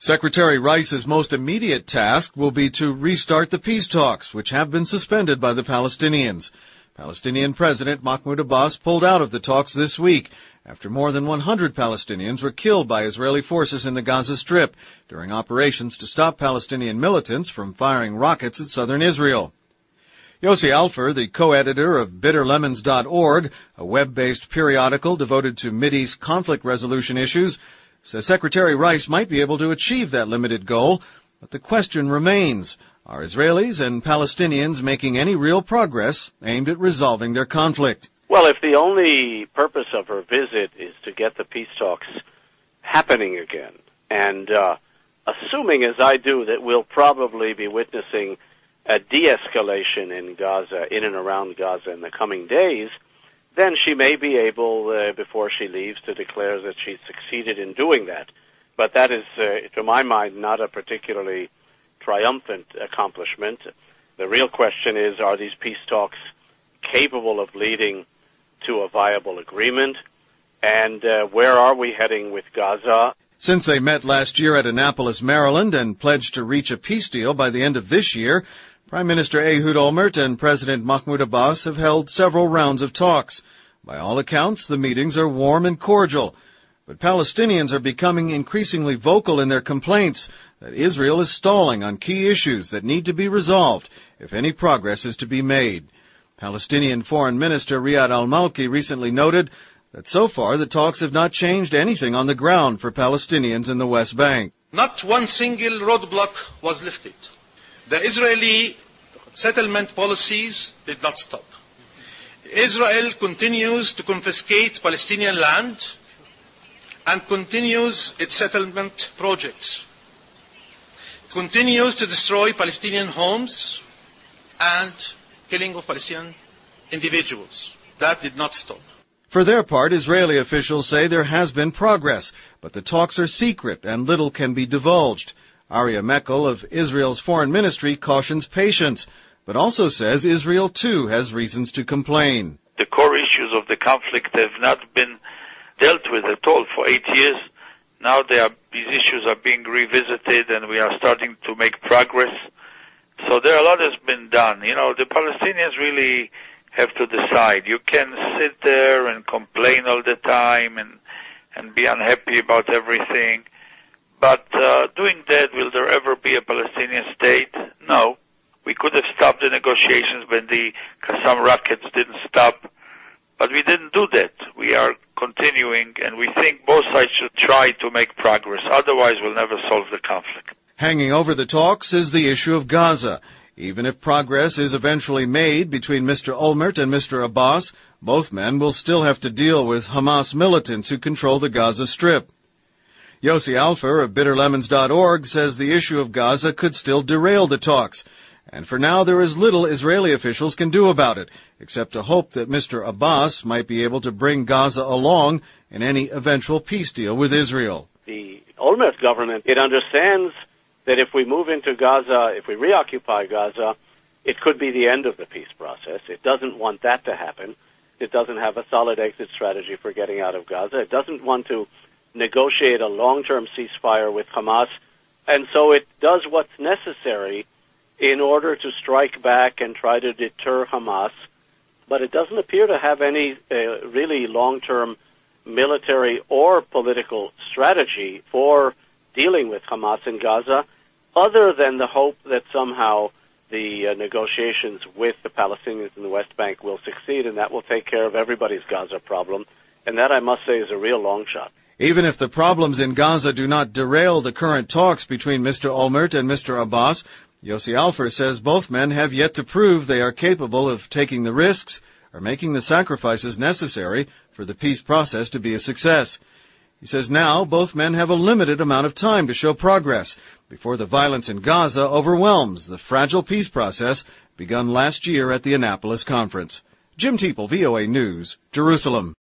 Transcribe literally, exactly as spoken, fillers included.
Secretary Rice's most immediate task will be to restart the peace talks, which have been suspended by the Palestinians. Palestinian President Mahmoud Abbas pulled out of the talks this week after more than one hundred Palestinians were killed by Israeli forces in the Gaza Strip during operations to stop Palestinian militants from firing rockets at southern Israel. Yossi Alfer, the co-editor of bitter lemons dot org, a web-based periodical devoted to Mideast conflict resolution issues, says Secretary Rice might be able to achieve that limited goal, but the question remains, are Israelis and Palestinians making any real progress aimed at resolving their conflict? Well, if the only purpose of her visit is to get the peace talks happening again, and uh, assuming, as I do, that we'll probably be witnessing a de-escalation in Gaza, in and around Gaza in the coming days, then she may be able, uh, before she leaves, to declare that she's succeeded in doing that. But that is, uh, to my mind, not a particularly triumphant accomplishment. The real question is, are these peace talks capable of leading to a viable agreement? And uh, where are we heading with Gaza? Since they met last year at Annapolis, Maryland, and pledged to reach a peace deal by the end of this year, Prime Minister Ehud Olmert and President Mahmoud Abbas have held several rounds of talks. By all accounts, the meetings are warm and cordial. But Palestinians are becoming increasingly vocal in their complaints that Israel is stalling on key issues that need to be resolved if any progress is to be made. Palestinian Foreign Minister Riyad al-Malki recently noted that so far the talks have not changed anything on the ground for Palestinians in the West Bank. Not one single roadblock was lifted. The Israeli settlement policies did not stop. Israel continues to confiscate Palestinian land and continues its settlement projects, continues to destroy Palestinian homes and killing of Palestinian individuals. That did not stop. For their part, Israeli officials say there has been progress, but the talks are secret and little can be divulged. Aryeh Mekel of Israel's foreign ministry cautions patience, but also says Israel too has reasons to complain. The core issues of the conflict have not been dealt with at all for eight years. Now they are, these issues are being revisited and we are starting to make progress. So there a lot has been done. You know, the Palestinians really have to decide. You can sit there and complain all the time and, and be unhappy about everything. But uh, doing that, will there ever be a Palestinian state? No. We could have stopped the negotiations when the Qassam rockets didn't stop, but we didn't do that. We are continuing, and we think both sides should try to make progress. Otherwise, we'll never solve the conflict. Hanging over the talks is the issue of Gaza. Even if progress is eventually made between Mister Olmert and Mister Abbas, both men will still have to deal with Hamas militants who control the Gaza Strip. Yossi Alfer of bitter lemons dot org says the issue of Gaza could still derail the talks, and for now there is little Israeli officials can do about it, except to hope that Mister Abbas might be able to bring Gaza along in any eventual peace deal with Israel. The Olmert government, it understands that if we move into Gaza, if we reoccupy Gaza, it could be the end of the peace process. It doesn't want that to happen. It doesn't have a solid exit strategy for getting out of Gaza. It doesn't want to negotiate a long-term ceasefire with Hamas, and so it does what's necessary in order to strike back and try to deter Hamas, but it doesn't appear to have any uh, really long-term military or political strategy for dealing with Hamas in Gaza, other than the hope that somehow the uh, negotiations with the Palestinians in the West Bank will succeed, and that will take care of everybody's Gaza problem, and that, I must say, is a real long shot. Even if the problems in Gaza do not derail the current talks between Mister Olmert and Mister Abbas, Yossi Alfer says both men have yet to prove they are capable of taking the risks or making the sacrifices necessary for the peace process to be a success. He says now both men have a limited amount of time to show progress before the violence in Gaza overwhelms the fragile peace process begun last year at the Annapolis Conference. Jim Teeple, V O A News, Jerusalem.